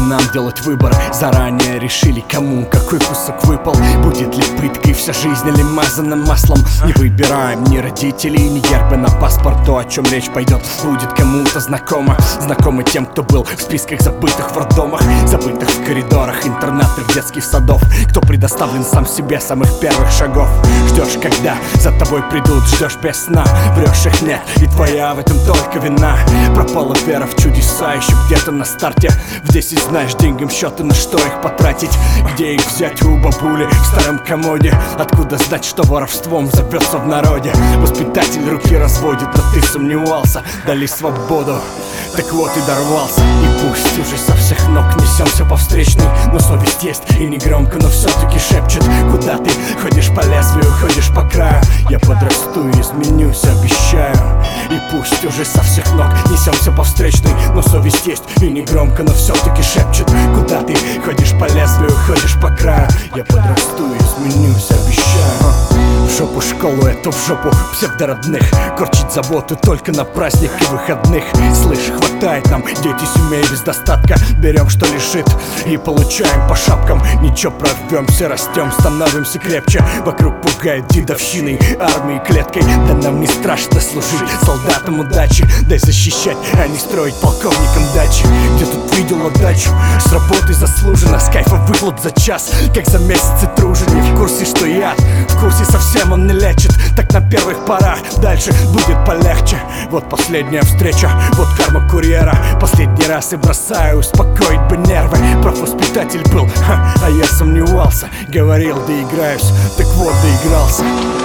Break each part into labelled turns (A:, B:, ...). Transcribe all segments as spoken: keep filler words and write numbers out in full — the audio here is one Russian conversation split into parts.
A: нам делать выбор. Заранее решили, кому какой кусок выпал. Будет ли пыткой вся жизнь или мазанным маслом. Не выбираем ни родителей, ни гербы на паспорт. То, о чем речь пойдет, будет кому-то знакомо. Знакомы тем, кто был в списках забытых в роддомах, забытых в коридорах интернатных детских садов. Кто предоставлен сам себе самых первых шагов. Ждешь, когда за тобой придут, ждешь без сна. Врешь, их нет, и твоя в этом только вина. Пропала вера в чудеса еще где-то на старте. В десять знаешь деньгам счеты, на что их потратить. Где их взять у бабули в старом комоде? Откуда знать, что воровством зовется в народе? Воспитатель руки разводит, но ты сомневался. Дали свободу, так вот и дорвался. И пусть уже со всех ног несемся по встречной, но совесть есть и не громко, но все-таки шепчет. Куда ты ходишь по лезвию, ходишь по краю? Я подрасту и изменюсь, обещаю. И пусть уже со всех ног несемся по встречной, но совесть есть и не громко, но все-таки шепчет. Куда ты ходишь по лезвию, ходишь по краю? Я подрасту и изменюсь, обещаю. В жопу школу, эту в жопу псевдородных. Корчить заботу только на праздник и выходных. Слышь, хватает нам, дети семей без достатка. Берем, что лежит, и получаем по шапкам. Ничего, прорвемся, растем, становимся крепче. Вокруг пугает дедовщиной, армией, клеткой. Да нам не страшно служить солдатам удачи. Дай защищать, а не строить полковникам дачи. Где тут видел отдачу? С работы заслуженно, с кайфа выхлоп за час. Как за месяц и тружен, не в курсе, что я в курсе совсем он не лечит. Так на первых порах, дальше будет полегче. Вот последняя встреча, вот карма курьера. Последний раз и бросаю, успокоить бы нервы. Профвоспитатель был, ха, а я сомневался. Говорил, доиграюсь, так вот доигрался.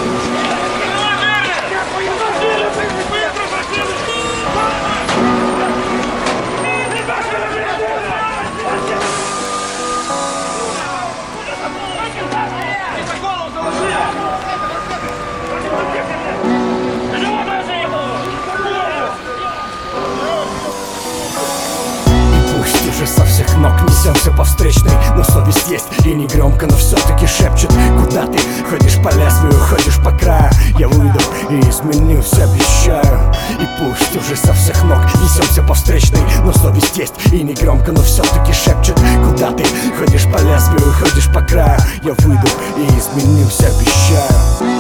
A: Уже со всех ног несемся по встречной, но совесть есть и не громко, но все-таки шепчет. Куда ты ходишь по лезвию, ходишь по краю? Я выйду и изменюсь, обещаю. И пусть уже со всех ног несемся по встречной, но совесть есть и не громко, но все-таки шепчет. Куда ты ходишь по лезвию, ходишь по краю? Я выйду и изменюсь, обещаю.